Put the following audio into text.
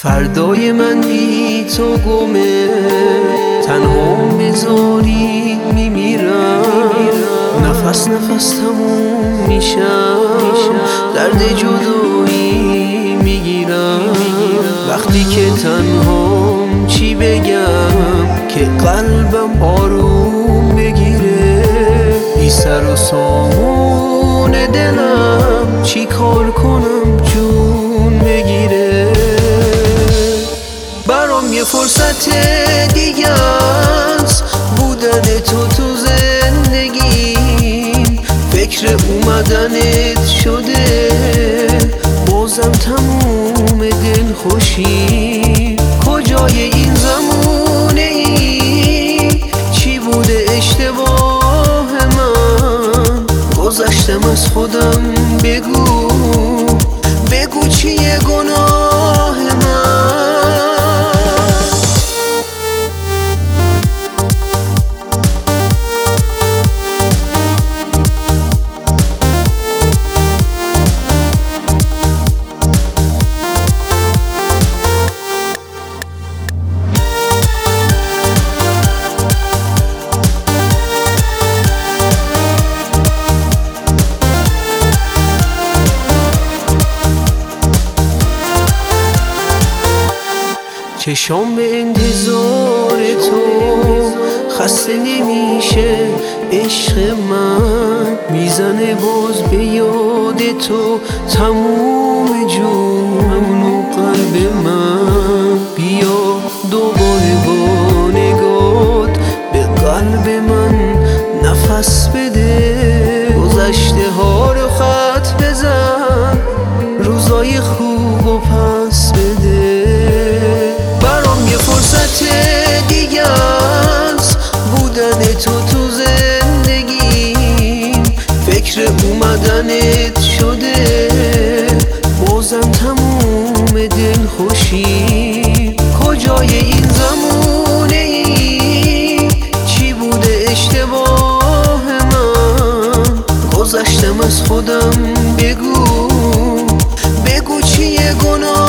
فردای من بی تو گمه، تنها بذاری میمیرم، نفس نفس تموم میشم، درد جدایی میگیرم. وقتی که تنهام چی بگم که قلبم آروم بگیره؟ بی سر و سامون دلم چی کار کنم جون بگیره؟ برام یه فرصت دیگه است بودن تو زندگی، فکر اومدنت شده بازم تموم دل خوشی. کجای این زمونه ای؟ چی بوده اشتباه من؟ گذشتم از خودم، بگو چیه گناه من؟ چشام به انتظار تو خسته نمیشه، عشق من میزنه باز به یاد تو تموم جون و قلب من. بیا دوباره با نگات به قلب من نفس بده، گذشته ها رو خط بزن، روزای خوب و پس بده. یه فرصت دیگه است بودن تو زندگی، فکر اومدنت شده بازم تموم دل خوشی. کجای این زمونه ای؟ چی بوده اشتباه من؟ گذشتم از خودم، بگو چیه گناه